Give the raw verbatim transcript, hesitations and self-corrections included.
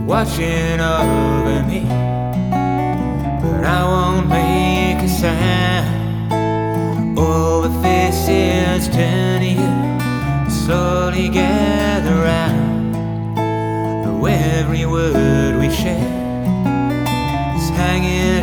watching over me, but I won't make a sound. All the faces turn to you, slowly gather round. Though every word we share is hanging